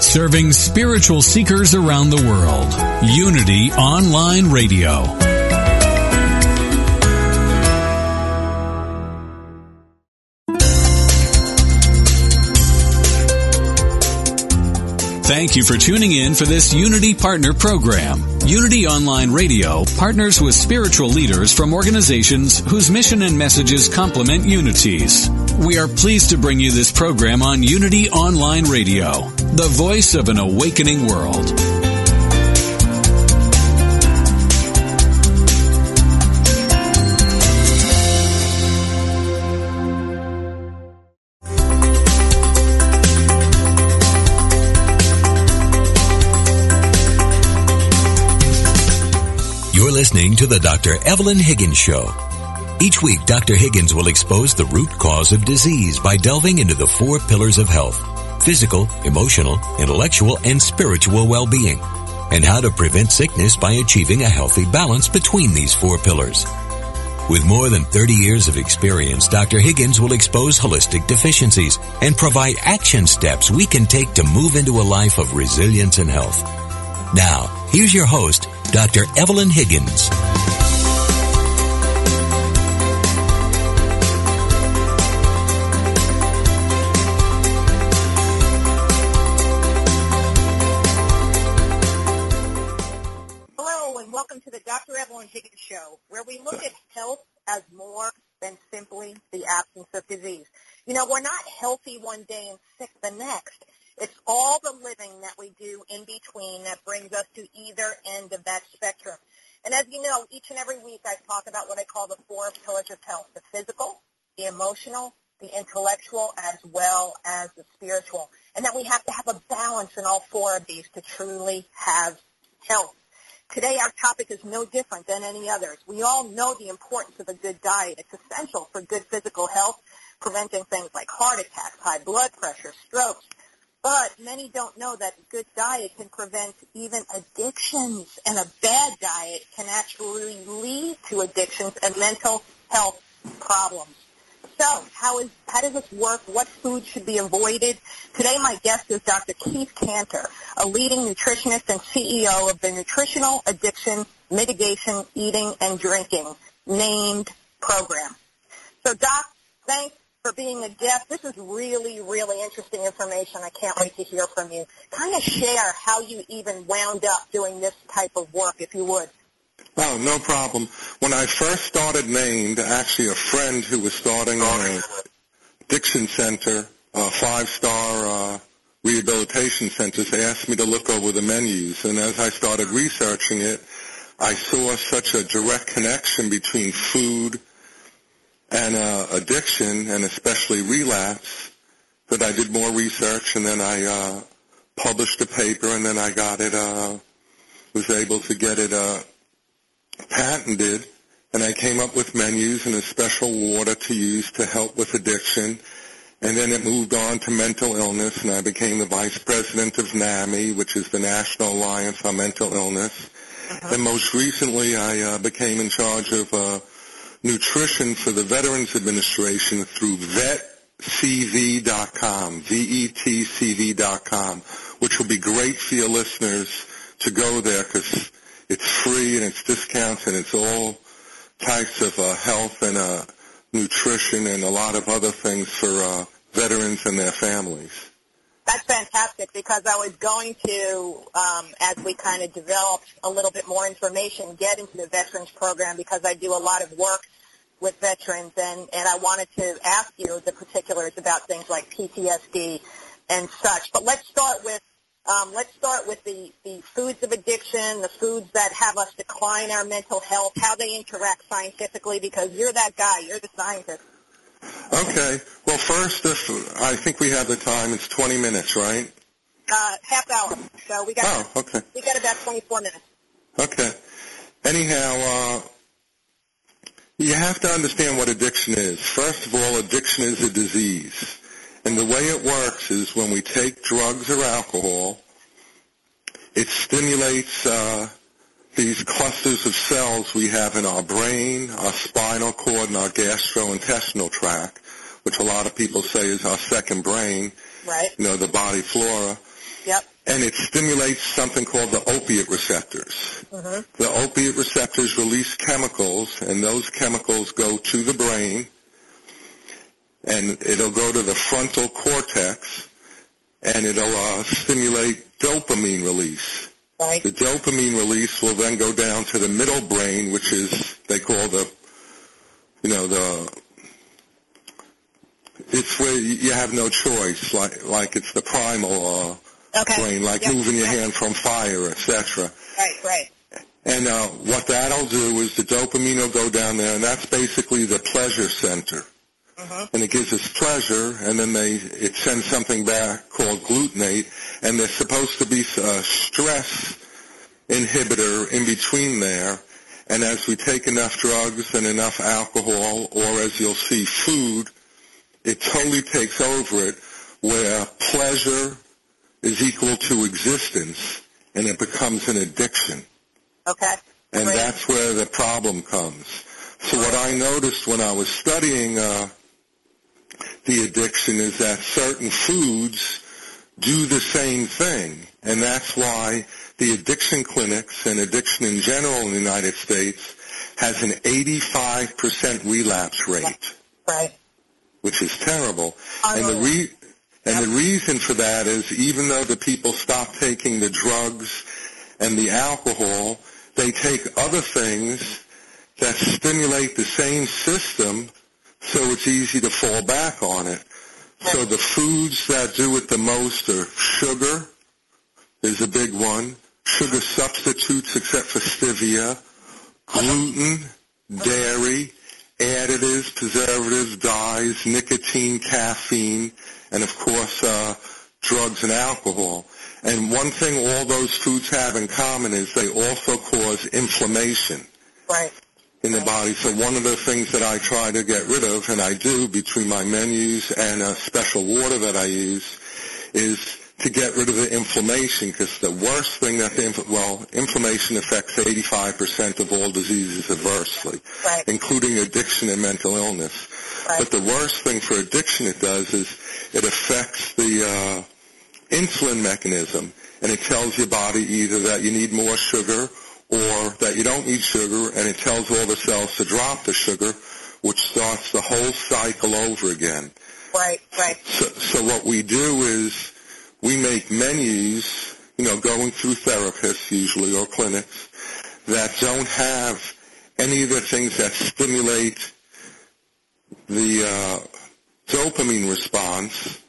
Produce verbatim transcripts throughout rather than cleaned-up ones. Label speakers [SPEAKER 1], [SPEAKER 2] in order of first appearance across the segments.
[SPEAKER 1] Serving spiritual seekers around the world. Unity Online Radio. Thank you for tuning in for this Unity Partner Program. Unity Online Radio partners with spiritual leaders from organizations whose mission and messages complement Unity's. We are pleased to bring you this program on Unity Online Radio, the voice of an awakening world.
[SPEAKER 2] You're listening to the Doctor Evelyn Higgins Show. Each week, Doctor Higgins will expose the root cause of disease by delving into the four pillars of health: physical, emotional, intellectual, and spiritual well-being, and how to prevent sickness by achieving a healthy balance between these four pillars. With more than thirty years of experience, Doctor Higgins will expose holistic deficiencies and provide action steps we can take to move into a life of resilience and health. Now, here's your host, Doctor Evelyn Higgins.
[SPEAKER 3] Hello, and welcome to the Doctor Evelyn Higgins Show, where we look at health as more than simply the absence of disease. You know, we're not healthy one day and sick the next. It's all the living that we do in between that brings us to either end of that spectrum. And as you know, each and every week I talk about what I call the four pillars of health: the physical, the emotional, the intellectual, as well as the spiritual. And that we have to have a balance in all four of these to truly have health. Today our topic is no different than any others. We all know the importance of a good diet. It's essential for good physical health, preventing things like heart attacks, high blood pressure, strokes. But many don't know that a good diet can prevent even addictions, and a bad diet can actually lead to addictions and mental health problems. So how is how does this work? What foods should be avoided? Today my guest is Doctor Keith Cantor, a leading nutritionist and C E O of the Nutritional Addiction Mitigation Eating and Drinking named program. So Doc, thanks for being a guest. This is really, really interesting information. I can't wait to hear from you. Kind of share how you even wound up doing this type of work, if you would.
[SPEAKER 4] Oh, no problem. When I first started Named, actually a friend who was starting an addiction center, a five-star uh, rehabilitation centers, asked me to look over the menus. And as I started researching it, I saw such a direct connection between food and uh, addiction, and especially relapse, that I did more research, and then I uh, published a paper, and then I got it, uh, was able to get it uh, patented, and I came up with menus and a special water to use to help with addiction, and then it moved on to mental illness, and I became the vice president of NAMI, which is the National Alliance on Mental Illness, uh-huh. And most recently I uh, became in charge of uh, nutrition for the Veterans Administration through vet c v dot com, V E T C V dot com, which will be great for your listeners to go there because it's free and it's discounts and it's all types of uh, health and uh, nutrition and a lot of other things for uh, veterans and their families.
[SPEAKER 3] That's fantastic, because I was going to, um, as we kind of developed a little bit more information, get into the Veterans Program, because I do a lot of work with veterans, and, and I wanted to ask you the particulars about things like P T S D and such. But let's start with um, let's start with the, the foods of addiction, the foods that have us decline our mental health, how they interact scientifically, because you're that guy, you're the scientist.
[SPEAKER 4] Okay. Well, first, if I think we have the time. It's twenty minutes, right?
[SPEAKER 3] Uh, half hour. So we got
[SPEAKER 4] oh, okay.
[SPEAKER 3] we got about twenty-four minutes.
[SPEAKER 4] Okay. Anyhow, uh, you have to understand what addiction is. First of all, addiction is a disease. And the way it works is when we take drugs or alcohol, it stimulates uh, these clusters of cells we have in our brain, our spinal cord, and our gastrointestinal tract, which a lot of people say is our second brain,
[SPEAKER 3] right?
[SPEAKER 4] You know, the body flora.
[SPEAKER 3] Yep.
[SPEAKER 4] and it stimulates something called the opiate receptors.
[SPEAKER 3] Mm-hmm.
[SPEAKER 4] The opiate receptors release chemicals, and those chemicals go to the brain, and it'll go to the frontal cortex, and it'll uh, stimulate dopamine release.
[SPEAKER 3] Right.
[SPEAKER 4] The dopamine release will then go down to the middle brain, which is, they call the, you know, the, it's where you have no choice, like like it's the primal uh,
[SPEAKER 3] okay.
[SPEAKER 4] brain, like
[SPEAKER 3] yep.
[SPEAKER 4] moving your hand from fire, et cetera.
[SPEAKER 3] Right, right.
[SPEAKER 4] And uh, what that'll do is the dopamine will go down there, and that's basically the pleasure center.
[SPEAKER 3] Mm-hmm.
[SPEAKER 4] And it gives us pleasure, and then they it sends something back called glutamate, and there's supposed to be a stress inhibitor in between there. And as we take enough drugs and enough alcohol, or as you'll see, food, it totally takes over it, where pleasure is equal to existence, and it becomes an addiction.
[SPEAKER 3] Okay.
[SPEAKER 4] And
[SPEAKER 3] Great.
[SPEAKER 4] that's where the problem comes. So what I noticed when I was studying uh, the addiction is that certain foods do the same thing, and that's why the addiction clinics and addiction in general in the United States has an eighty-five percent relapse rate.
[SPEAKER 3] Right.
[SPEAKER 4] Which is terrible. And the re- and yep. the reason for that is even though the people stop taking the drugs and the alcohol, they take other things that stimulate the same system, so it's easy to fall back on it. Yep. So the foods that do it the most are sugar is a big one, sugar substitutes except for stevia, gluten, dairy, additives, preservatives, dyes, nicotine, caffeine, and of course uh, drugs and alcohol. And one thing all those foods have in common is they also cause inflammation
[SPEAKER 3] right.
[SPEAKER 4] in the body. So one of the things that I try to get rid of, and I do between my menus and a special water that I use, is to get rid of the inflammation, because the worst thing that the, inf- well, inflammation affects eighty-five percent of all diseases adversely,
[SPEAKER 3] right.
[SPEAKER 4] including addiction and mental illness.
[SPEAKER 3] Right.
[SPEAKER 4] But the worst thing for addiction it does is it affects the uh, insulin mechanism, and it tells your body either that you need more sugar or that you don't need sugar, and it tells all the cells to drop the sugar, which starts the whole cycle over again.
[SPEAKER 3] Right, right.
[SPEAKER 4] So, so what we do is we make menus, you know, going through therapists usually or clinics that don't have any of the things that stimulate the uh, dopamine response.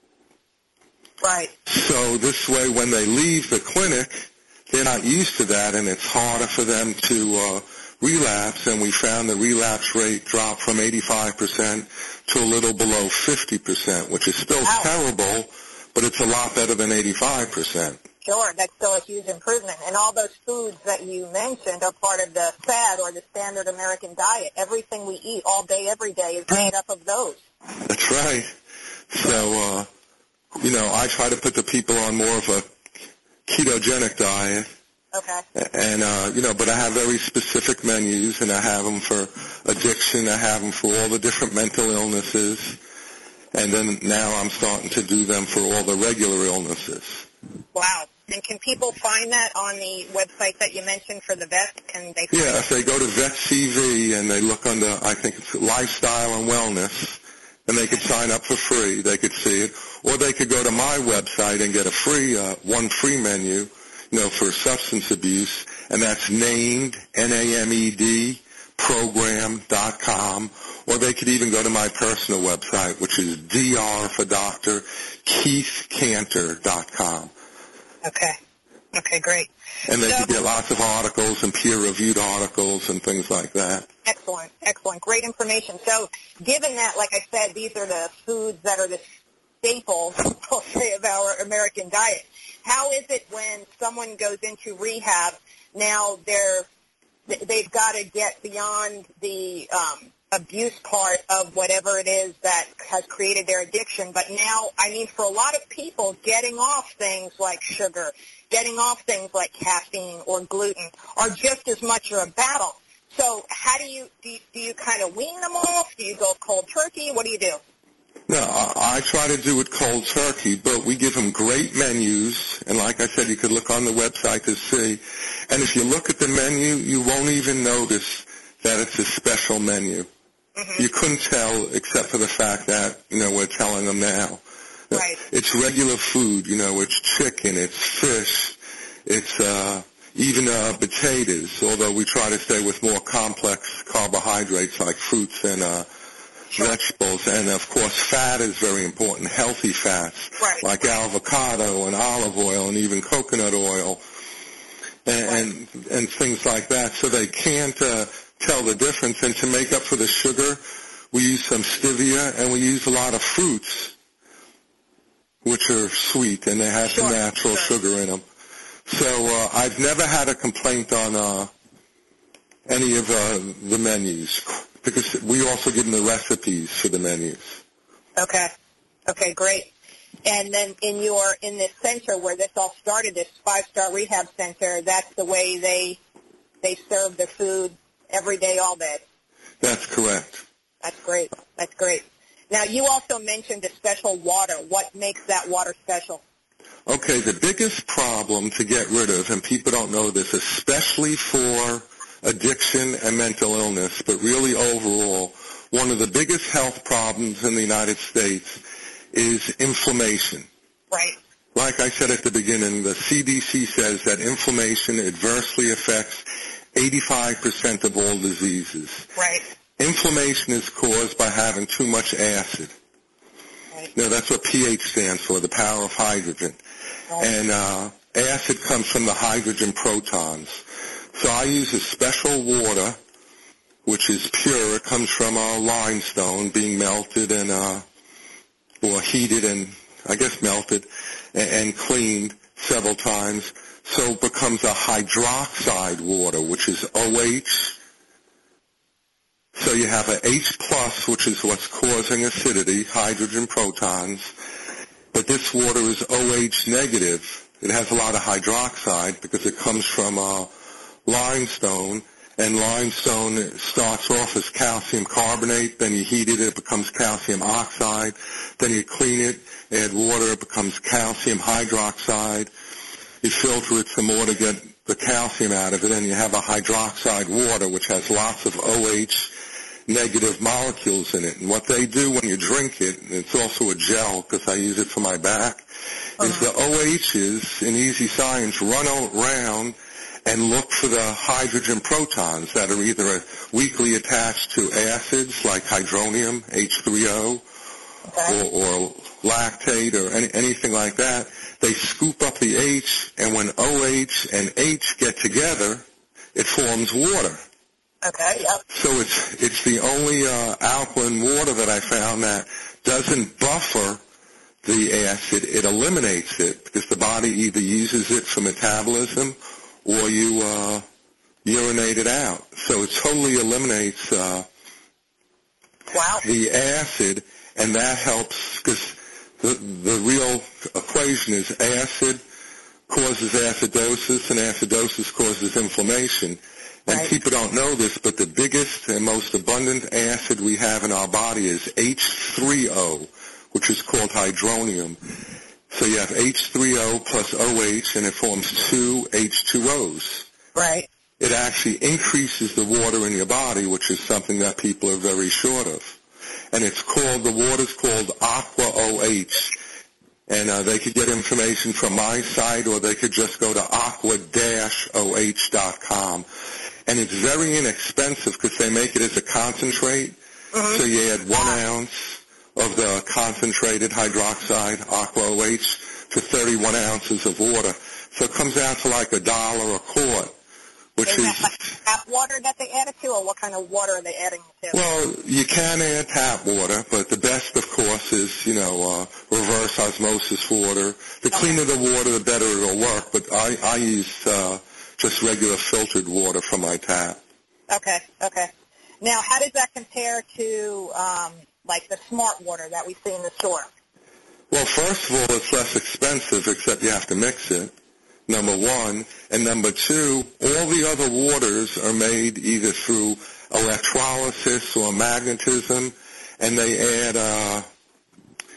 [SPEAKER 3] Right.
[SPEAKER 4] So this way when they leave the clinic, they're not used to that, and it's harder for them to uh, relapse, and we found the relapse rate dropped from eighty-five percent to a little below fifty percent, which is still
[SPEAKER 3] wow.
[SPEAKER 4] terrible, but it's a lot better than eighty-five percent.
[SPEAKER 3] Sure, that's still a huge improvement. And all those foods that you mentioned are part of the S A D, or the standard American diet. Everything we eat all day, every day is made up of those.
[SPEAKER 4] That's right. So, uh, you know, I try to put the people on more of a ketogenic diet.
[SPEAKER 3] Okay.
[SPEAKER 4] And, uh, you know, but I have very specific menus, and I have them for addiction. I have them for all the different mental illnesses. And then now I'm starting to do them for all the regular illnesses.
[SPEAKER 3] Wow. And can people find that on the website that you mentioned for the vet? Can they? Find
[SPEAKER 4] yeah,
[SPEAKER 3] it?
[SPEAKER 4] if they go to Vet C V and they look under, I think it's Lifestyle and Wellness, and they could sign up for free. They could see it. Or they could go to my website and get a free, uh, one free menu, you know, for substance abuse, and that's named, N A M E D, program dot com. Or they could even go to my personal website, which is D R for Doctor, Keith Cantor dot com.
[SPEAKER 3] Okay. Okay, great.
[SPEAKER 4] And they
[SPEAKER 3] so,
[SPEAKER 4] could get lots of articles and peer-reviewed articles and things like that.
[SPEAKER 3] Excellent, excellent. Great information. So given that, like I said, these are the foods that are the staples, I'll say, of our American diet, how is it when someone goes into rehab, now they're, they've got to get beyond the um, abuse part of whatever it is that has created their addiction, but now, I mean, for a lot of people, getting off things like sugar, getting off things like caffeine or gluten are just as much of a battle. So how do you, do you, do you kind of wean them off? Do you go cold turkey? What do you do?
[SPEAKER 4] No, I, I try to do it cold turkey, but we give them great menus, and like I said, you could look on the website to see. And if you look at the menu, you won't even notice that it's a special menu. Mm-hmm. You couldn't tell except for the fact that, you know, we're telling them now.
[SPEAKER 3] Right.
[SPEAKER 4] It's regular food, you know, it's chicken, it's fish, it's uh, even uh, potatoes, although we try to stay with more complex carbohydrates like fruits and uh, sure. vegetables. And, of course, fat is very important, healthy fats,
[SPEAKER 3] right.
[SPEAKER 4] like avocado and olive oil and even coconut oil and, right. and, and things like that. So they can't uh, tell the difference. And to make up for the sugar, we use some stevia and we use a lot of fruits, which are sweet, and they have
[SPEAKER 3] sure,
[SPEAKER 4] some natural
[SPEAKER 3] sure.
[SPEAKER 4] sugar in them. So uh, I've never had a complaint on uh, any of uh, the menus, because we also give them the recipes for the menus.
[SPEAKER 3] Okay. Okay, great. And then in your in this center where this all started, this five-star rehab center, that's the way they they serve the food every day, all day.
[SPEAKER 4] That's correct.
[SPEAKER 3] That's great. That's great. Now, you also mentioned a special water. What makes that water special?
[SPEAKER 4] Okay, the biggest problem to get rid of, and people don't know this, especially for addiction and mental illness, but really overall, one of the biggest health problems in the United States is inflammation.
[SPEAKER 3] Right.
[SPEAKER 4] Like I said at the beginning, the C D C says that inflammation adversely affects eighty-five percent of all diseases.
[SPEAKER 3] Right.
[SPEAKER 4] Inflammation is caused by having too much acid.
[SPEAKER 3] Right.
[SPEAKER 4] Now, that's what pH stands for, the power of hydrogen. Right. And uh, acid comes from the hydrogen protons. So I use a special water, which is pure. It comes from uh, limestone being melted and uh, or heated and, I guess, melted and, and cleaned several times. So it becomes a hydroxide water, which is O H. So you have an H plus, which is what's causing acidity, hydrogen protons. But this water is O H negative. It has a lot of hydroxide because it comes from uh, limestone. And limestone starts off as calcium carbonate. Then you heat it, it becomes calcium oxide. Then you clean it, add water, it becomes calcium hydroxide. You filter it some more to get the calcium out of it, and you have a hydroxide water, which has lots of O H negative molecules in it. And what they do when you drink it, and it's also a gel because I use it for my back, uh-huh. is the O H's in easy science run around and look for the hydrogen protons that are either weakly attached to acids like hydronium, H three O, okay. or, or lactate or any, anything like that. They scoop up the H, and when O H and H get together, it forms water.
[SPEAKER 3] Okay, yep.
[SPEAKER 4] So it's it's the only uh, alkaline water that I found that doesn't buffer the acid. It eliminates it because the body either uses it for metabolism or you uh, urinate it out. So it totally eliminates uh,
[SPEAKER 3] wow.
[SPEAKER 4] the acid, and that helps because the, the real equation is acid causes acidosis, and acidosis causes inflammation. And right. people don't know this, but the biggest and most abundant acid we have in our body is H three O, which is called hydronium. So you have H three O plus O H, and it forms two H two O's.
[SPEAKER 3] Right.
[SPEAKER 4] It actually increases the water in your body, which is something that people are very short of. And it's called, the water's called Aqua O H. And uh, they could get information from my site, or they could just go to aqua dash O H dot com. And it's very inexpensive because they make it as a concentrate. Mm-hmm. So you add one ounce of the concentrated hydroxide, Aqua O H, to thirty-one ounces of water. So it comes out to like a dollar a quart, which is...
[SPEAKER 3] Is that like tap water that they add it to, or what kind of water are they adding it to?
[SPEAKER 4] Well, you can add tap water, but the best, of course, is, you know, uh, reverse osmosis water. The cleaner the water, the better it'll work, but I, I use... Uh, just regular filtered water from my tap.
[SPEAKER 3] Okay, okay. Now, how does that compare to, um, like, the smart water that we see in the store?
[SPEAKER 4] Well, first of all, it's less expensive, except you have to mix it, number one. And number two, all the other waters are made either through electrolysis or magnetism, and they add uh,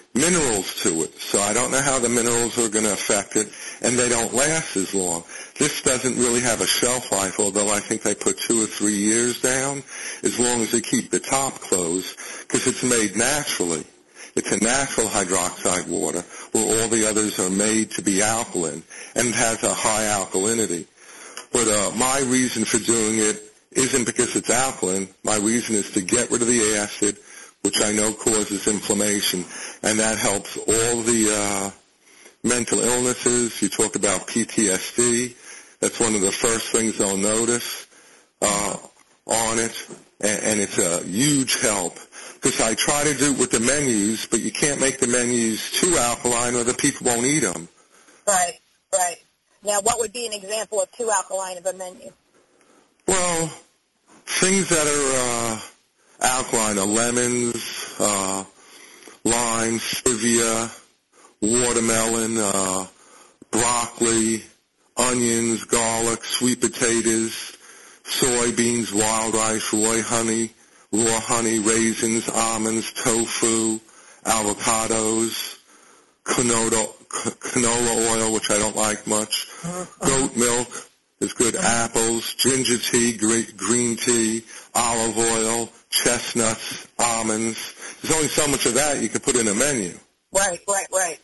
[SPEAKER 4] minerals to it. So I don't know how the minerals are going to affect it, and they don't last as long. This doesn't really have a shelf life, although I think they put two or three years down, as long as they keep the top closed, because it's made naturally. It's a natural hydroxide water, where all the others are made to be alkaline, and it has a high alkalinity. But uh, my reason for doing it isn't because it's alkaline. My reason is to get rid of the acid, which I know causes inflammation, and that helps all the uh, mental illnesses. You talk about P T S D. That's one of the first things they'll notice uh, on it, and, and it's a huge help. Because I try to do it with the menus, but you can't make the menus too alkaline or the people won't eat them.
[SPEAKER 3] Right, right. Now, what would be an example of too alkaline of a menu?
[SPEAKER 4] Well, things that are uh, alkaline are lemons, uh, limes, stevia, watermelon, uh, broccoli, onions, garlic, sweet potatoes, soybeans, wild rice, raw honey, raw honey, raisins, almonds, tofu, avocados, canola, canola oil, which I don't like much, goat milk is good, apples, ginger tea, green tea, olive oil, chestnuts, almonds. There's only so much of that you can put in a menu.
[SPEAKER 3] Right, right, right.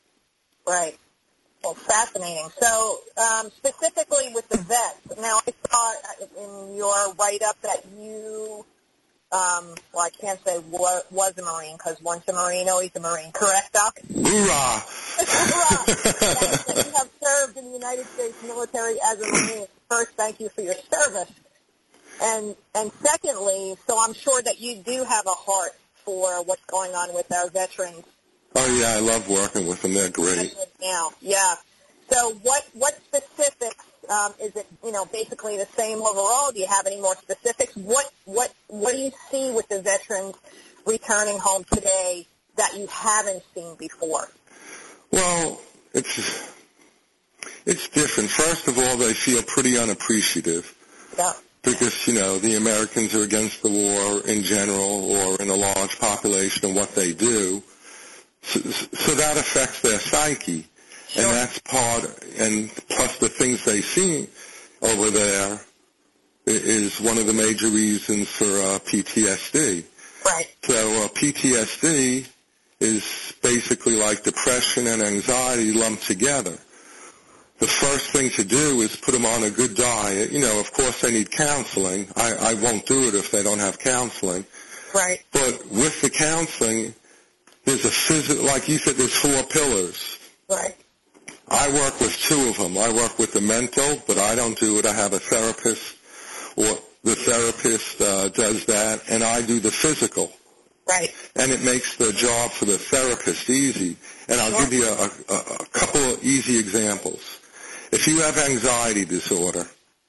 [SPEAKER 3] Right. Well, fascinating. So um, specifically with the vets, now I saw in your write-up that you, um, well, I can't say wa- was a Marine, because once a Marine, always a Marine. Correct, Doc?
[SPEAKER 4] Hoorah!
[SPEAKER 3] Hoorah! That you have served in the United States military as a Marine. First, thank you for your service. And and secondly, so I'm sure that you do have a heart for what's going on with our veterans.
[SPEAKER 4] Oh, yeah, I love working with them. They're great.
[SPEAKER 3] Now, yeah. So what what specifics, um, is it, you know, basically the same overall? Do you have any more specifics? What what what do you see with the veterans returning home today that you haven't seen before?
[SPEAKER 4] Well, it's it's different. First of all, they feel pretty unappreciative.
[SPEAKER 3] Yeah.
[SPEAKER 4] Because, you know, the Americans are against the war in general or in a large population and what they do. So, so that affects their psyche. Sure. And that's part, and plus the things they see over there is one of the major reasons for uh, P T S D.
[SPEAKER 3] Right.
[SPEAKER 4] So uh, P T S D is basically like depression and anxiety lumped together. The first thing to do is put them on a good diet. You know, of course they need counseling. I, I won't do it if they don't have counseling.
[SPEAKER 3] Right.
[SPEAKER 4] But with the counseling, there's a physical, like you said, there's four pillars.
[SPEAKER 3] Right.
[SPEAKER 4] I work with two of them. I work with the mental, but I don't do it. I have a therapist, or the therapist uh, does that, and I do the physical.
[SPEAKER 3] Right.
[SPEAKER 4] And it makes the job for the therapist easy. And I'll give you a, a, a couple of easy examples. If you have anxiety disorder,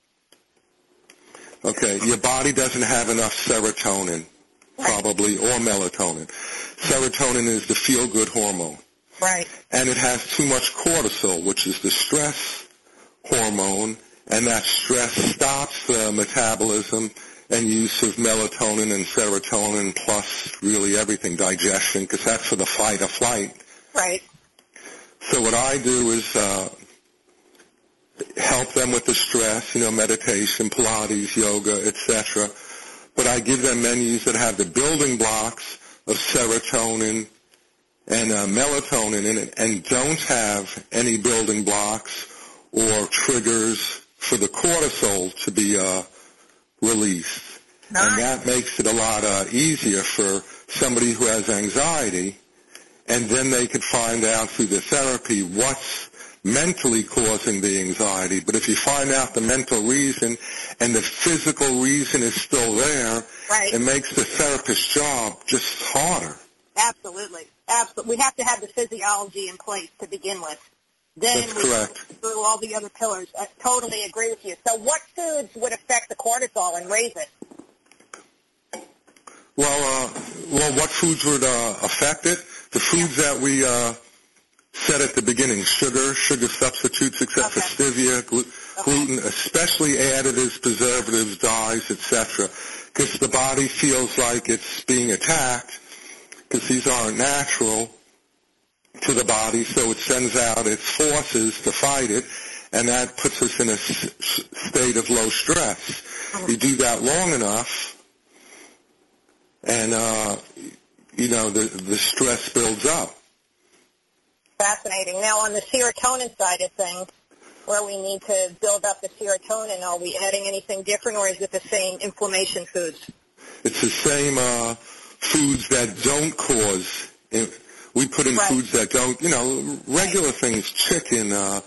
[SPEAKER 4] okay, your body doesn't have enough serotonin, probably, or melatonin. Serotonin is the feel-good hormone.
[SPEAKER 3] Right.
[SPEAKER 4] And it has too much cortisol, which is the stress hormone, and that stress stops the metabolism and use of melatonin and serotonin, plus really everything, digestion, because that's for the fight or flight.
[SPEAKER 3] Right.
[SPEAKER 4] So what I do is uh, help them with the stress, you know, meditation, Pilates, yoga, et cetera. But I give them menus that have the building blocks of serotonin and uh, melatonin in it, and don't have any building blocks or triggers for the cortisol to be uh, released. Nice. And that makes it a lot uh, easier for somebody who has anxiety, and then they could find out through the therapy what's mentally causing the anxiety. But if you find out the mental reason and the physical reason is still there,
[SPEAKER 3] right,
[SPEAKER 4] it makes the therapist's job just harder.
[SPEAKER 3] Absolutely. Absolutely. We have to have the physiology in place to begin with. Then
[SPEAKER 4] That's
[SPEAKER 3] we
[SPEAKER 4] correct.
[SPEAKER 3] Through all the other pillars. I totally agree with you. So what foods would affect the cortisol and raise it?
[SPEAKER 4] Well, uh, well, what foods would uh, affect it? The foods that we uh, said at the beginning, sugar, sugar substitutes, except okay. for stevia, glu- okay. gluten, especially additives, preservatives, dyes, et cetera, because the body feels like it's being attacked, because these aren't natural, to the body, so it sends out its forces to fight it, and that puts us in a s- state of low stress. You do that long enough, and, uh, you know, the, the stress builds up.
[SPEAKER 3] Fascinating. Now, on the serotonin side of things, where we need to build up the serotonin, are we adding anything different, or is it the same inflammation foods?
[SPEAKER 4] It's the same uh, foods that don't cause... We put in
[SPEAKER 3] right.
[SPEAKER 4] foods that don't, you know, regular right. things, chicken, uh,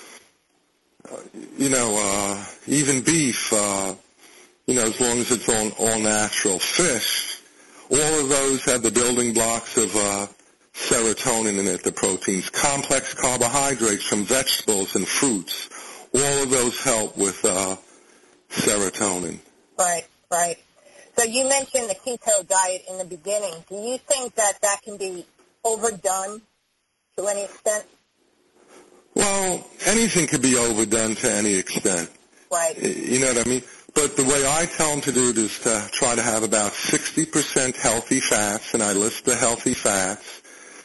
[SPEAKER 4] you know, uh, even beef, uh, you know, as long as it's all, all natural. Fish, all of those have the building blocks of uh, serotonin in it, the proteins. Complex carbohydrates from vegetables and fruits, all of those help with uh, serotonin.
[SPEAKER 3] Right, right. So you mentioned the keto diet in the beginning. Do you think that that can be overdone to any extent?
[SPEAKER 4] Well, anything could be overdone to any extent.
[SPEAKER 3] Right.
[SPEAKER 4] You know what I mean? But the way I tell them to do it is to try to have about sixty percent healthy fats, and I list the healthy fats,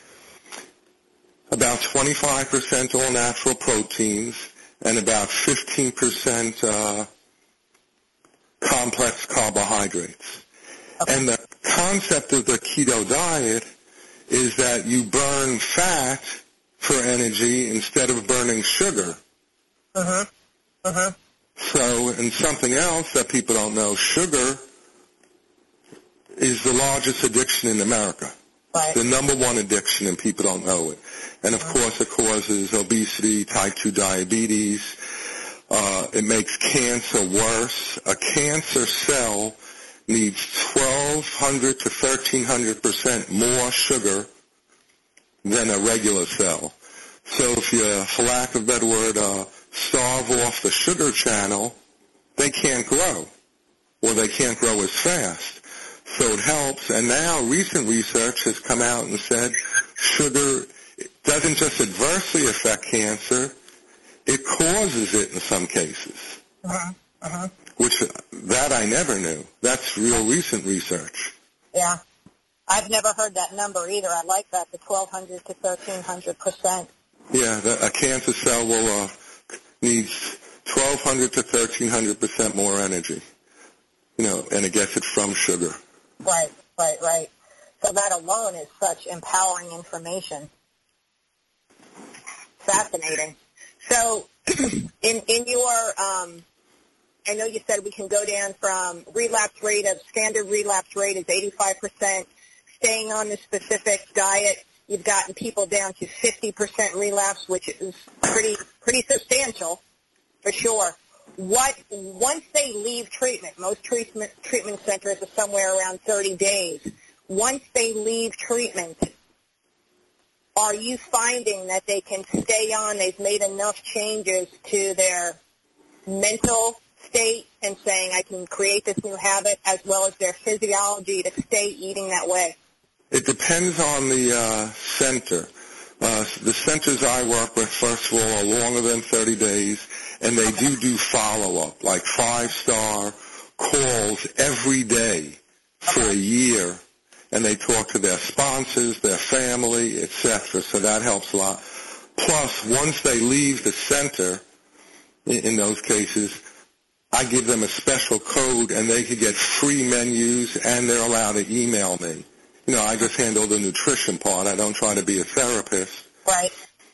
[SPEAKER 4] about twenty-five percent all natural proteins, and about fifteen percent uh, complex carbohydrates. Okay. And the concept of the keto diet is that you burn fat for energy instead of burning sugar.
[SPEAKER 3] Uh-huh. Uh-huh.
[SPEAKER 4] So, and something else that people don't know, sugar is the largest addiction in America.
[SPEAKER 3] Right.
[SPEAKER 4] The number one addiction, and people don't know it. And, of uh-huh. course, it causes obesity, type two diabetes. Uh, it makes cancer worse. A cancer cell needs twelve hundred to thirteen hundred percent more sugar than a regular cell. So if you, for lack of a better word, uh, starve off the sugar channel, they can't grow, or they can't grow as fast. So it helps. And now recent research has come out and said sugar doesn't just adversely affect cancer, it causes it in some cases.
[SPEAKER 3] Uh-huh. Uh-huh.
[SPEAKER 4] Which, that I never knew. That's real recent research.
[SPEAKER 3] Yeah. I've never heard that number either. I like that, the twelve hundred to thirteen hundred percent.
[SPEAKER 4] Yeah, the, a cancer cell will uh, needs twelve hundred to thirteen hundred percent more energy. You know, and it gets it from sugar.
[SPEAKER 3] Right, right, right. So that alone is such empowering information. Fascinating. So, in in your, um, I know you said we can go down from relapse rate of standard relapse rate is eighty-five percent. Staying on the specific diet, you've gotten people down to fifty percent relapse, which is pretty pretty substantial, for sure. What once they leave treatment, most treatment treatment centers are somewhere around thirty days. Once they leave treatment, are you finding that they can stay on? They've made enough changes to their mental state and saying, I can create this new habit, as well as their physiology to stay eating that way?
[SPEAKER 4] It depends on the uh, center. Uh, the centers I work with, first of all, are longer than thirty days, and they
[SPEAKER 3] okay.
[SPEAKER 4] do do follow-up, like five-star calls every day for
[SPEAKER 3] okay.
[SPEAKER 4] a year, and they talk to their sponsors, their family, et cetera, so that helps a lot. Plus, once they leave the center, in, in those cases, I give them a special code, and they can get free menus, and they're allowed to email me. You know, I just handle the nutrition part. I don't try to be a therapist.
[SPEAKER 3] Right.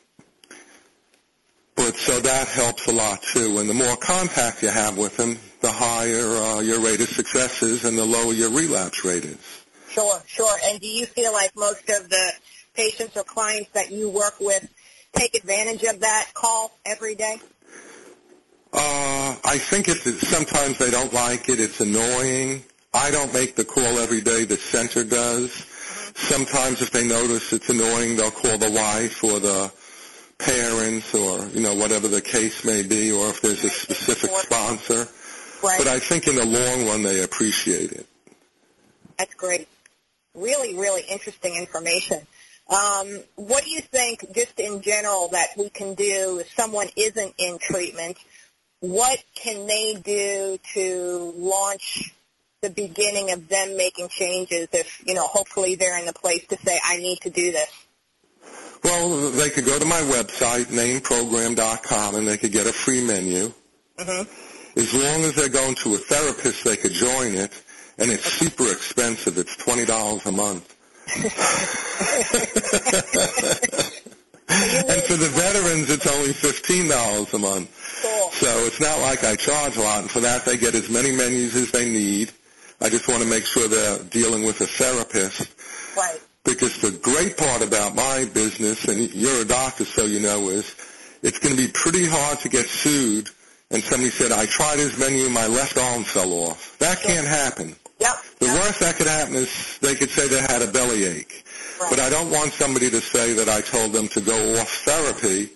[SPEAKER 4] But so that helps a lot, too. And the more contact you have with them, the higher uh, your rate of success is and the lower your relapse rate is.
[SPEAKER 3] Sure, sure. And do you feel like most of the patients or clients that you work with take advantage of that call every day?
[SPEAKER 4] Uh, I think it's, sometimes they don't like it. It's annoying. I don't make the call every day. The center does. Sometimes if they notice it's annoying, they'll call the wife or the parents or, you know, whatever the case may be, or if there's a specific sponsor.
[SPEAKER 3] Right.
[SPEAKER 4] But I think in the long run they appreciate it.
[SPEAKER 3] That's great. Really, really interesting information. Um, what do you think, just in general, that we can do if someone isn't in treatment? What can they do to launch the beginning of them making changes if, you know, hopefully they're in the place to say, I need to do this?
[SPEAKER 4] Well, they could go to my website, name program dot com, and they could get a free menu. Mm-hmm. As long as they're going to a therapist, they could join it, and it's super expensive. It's twenty dollars a month. And for the veterans, it's only fifteen dollars a month.
[SPEAKER 3] Cool.
[SPEAKER 4] So it's not like I charge a lot, and for that they get as many menus as they need. I just want to make sure they're dealing with a therapist.
[SPEAKER 3] Right.
[SPEAKER 4] Because the great part about my business, and you're a doctor so you know, is it's going to be pretty hard to get sued and somebody said, I tried his menu, my left arm fell off. That can't happen.
[SPEAKER 3] Yep.
[SPEAKER 4] The
[SPEAKER 3] yep.
[SPEAKER 4] worst that could happen is they could say they had a bellyache.
[SPEAKER 3] Right.
[SPEAKER 4] But I don't want somebody to say that I told them to go off therapy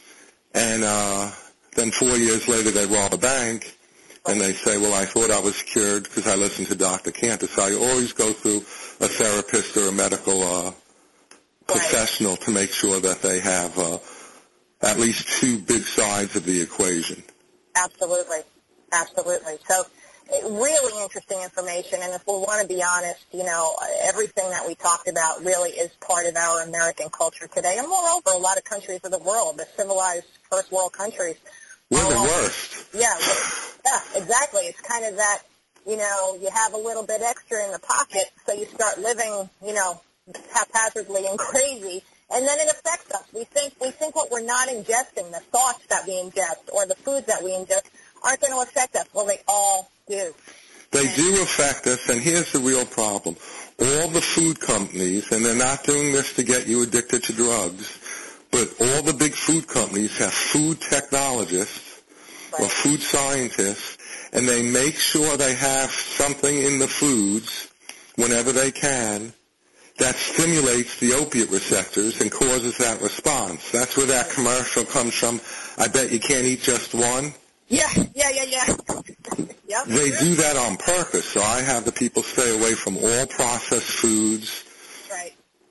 [SPEAKER 4] and uh, then four years later they rob a bank and they say, well, I thought I was cured because I listened to Doctor Cantor. So I always go through a therapist or a medical uh, professional right. to make sure that they have uh, at least two big sides of the equation.
[SPEAKER 3] Absolutely. Absolutely. So really interesting information, and if we want to be honest, you know, everything that we talked about really is part of our American culture today, and moreover, a lot of countries of the world, the civilized first world countries.
[SPEAKER 4] We're the
[SPEAKER 3] um,
[SPEAKER 4] worst.
[SPEAKER 3] Yeah, yeah, exactly. It's kind of that, you know, you have a little bit extra in the pocket, so you start living, you know, haphazardly and crazy, and then it affects us. We think we think what we're not ingesting, the thoughts that we ingest or the foods that we ingest, aren't going to affect us. Well, they all do.
[SPEAKER 4] They do affect us, and here's the real problem. All the food companies, and they're not doing this to get you addicted to drugs, but all the big food companies have food technologists right. or food scientists, and they make sure they have something in the foods whenever they can that stimulates the opiate receptors and causes that response. That's where that commercial comes from. I bet you can't eat just one.
[SPEAKER 3] Yeah, yeah, yeah, yeah. Yep.
[SPEAKER 4] They do that on purpose, so I have the people stay away from all processed foods.
[SPEAKER 3] Right.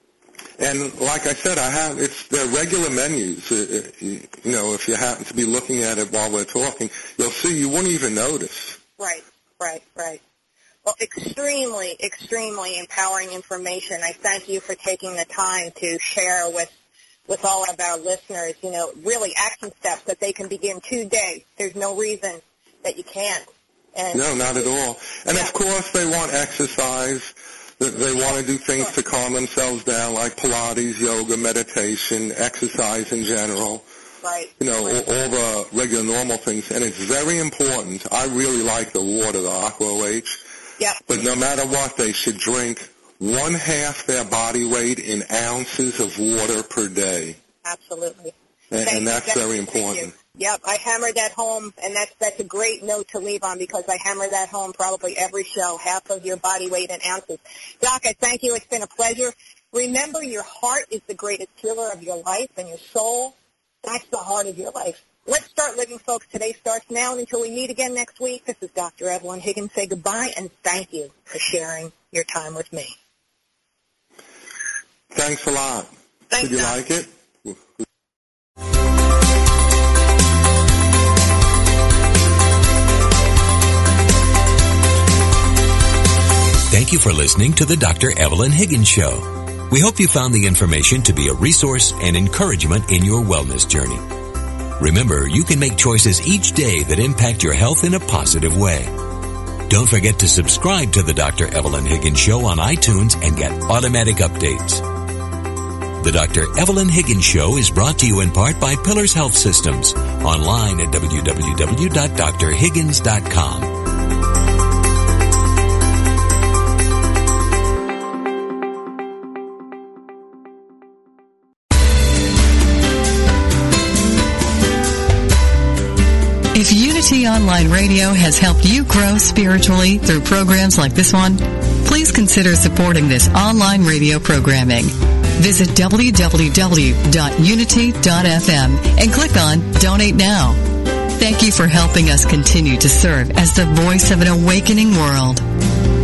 [SPEAKER 4] And like I said, I have it's they're regular menus. Uh, you know, if you happen to be looking at it while we're talking, you'll see you won't even notice.
[SPEAKER 3] Right, right, right. Well, extremely, extremely empowering information. I thank you for taking the time to share with with all of our listeners, you know, really action steps that they can begin today. There's no reason that you can't. And
[SPEAKER 4] no, not at all. And,
[SPEAKER 3] yeah.
[SPEAKER 4] of course, they want exercise. They want to do things sure. to calm themselves down, like Pilates, yoga, meditation, exercise in general.
[SPEAKER 3] Right.
[SPEAKER 4] You know,
[SPEAKER 3] right.
[SPEAKER 4] all, all the regular normal things. And it's very important. I really like the water, the Aqua O H.
[SPEAKER 3] Yeah.
[SPEAKER 4] But no matter what, they should drink one half their body weight in ounces of water per day.
[SPEAKER 3] Absolutely.
[SPEAKER 4] And, and that's you. very important.
[SPEAKER 3] Yep, I hammer that home, and that's that's a great note to leave on because I hammer that home probably every show, half of your body weight in ounces. Doc, I thank you. It's been a pleasure. Remember, your heart is the greatest healer of your life, and your soul, that's the heart of your life. Let's start living, folks. Today starts now, and until we meet again next week, this is Doctor Evelyn Higgins. Say goodbye, and thank you for sharing your time with me.
[SPEAKER 4] Thanks a lot.
[SPEAKER 3] Thanks,
[SPEAKER 4] Did you
[SPEAKER 3] Doc.
[SPEAKER 4] like it?
[SPEAKER 2] Thank you for listening to the Doctor Evelyn Higgins Show. We hope you found the information to be a resource and encouragement in your wellness journey. Remember, you can make choices each day that impact your health in a positive way. Don't forget to subscribe to the Doctor Evelyn Higgins Show on iTunes and get automatic updates. The Doctor Evelyn Higgins Show is brought to you in part by Pillars Health Systems, online at w w w dot dr higgins dot com.
[SPEAKER 5] If Unity Online Radio has helped you grow spiritually through programs like this one, please consider supporting this online radio programming. Visit w w w dot unity dot f m and click on Donate Now. Thank you for helping us continue to serve as the voice of an awakening world.